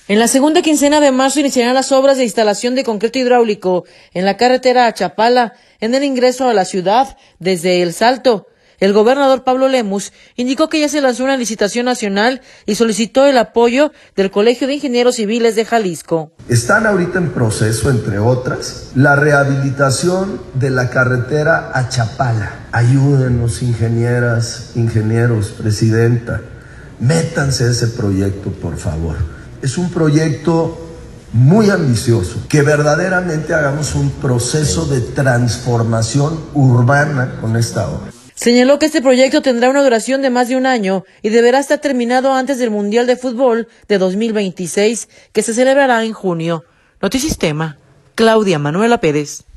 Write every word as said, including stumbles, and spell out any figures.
En la segunda quincena de marzo iniciarán las obras de instalación de concreto hidráulico en la carretera a Chapala, en el ingreso a la ciudad desde El Salto. El gobernador Pablo Lemus indicó que ya se lanzó una licitación nacional y solicitó el apoyo del Colegio de Ingenieros Civiles de Jalisco. Están ahorita en proceso, entre otras, la rehabilitación de la carretera a Chapala. Ayúdenos, ingenieras, ingenieros, presidenta, métanse a ese proyecto, por favor. Es un proyecto muy ambicioso, que verdaderamente hagamos un proceso de transformación urbana con esta obra. Señaló que este proyecto tendrá una duración de más de un año y deberá estar terminado antes del Mundial de Fútbol de dos mil veintiséis, que se celebrará en junio. Notisistema, Claudia Manuela Pérez.